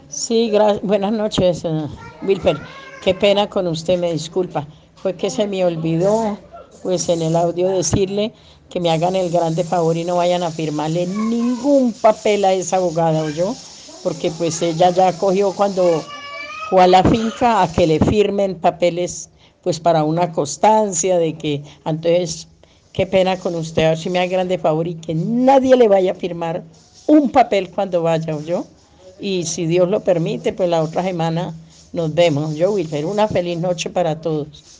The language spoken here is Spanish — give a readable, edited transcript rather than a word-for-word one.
Sí, buenas noches, Wilfer. Qué pena con usted, me disculpa. Fue que se me olvidó, pues en el audio decirle que me hagan el grande favor y no vayan a firmarle ningún papel a esa abogada, ¿oyó? Porque pues ella ya cogió cuando fue a la finca a que le firmen papeles, pues para una constancia de que, entonces, qué pena con usted, a ver si me haga grande favor y que nadie le vaya a firmar un papel cuando vaya, ¿oyó? Y si Dios lo permite, pues la otra semana nos vemos. Yo, Wilfer, una feliz noche para todos.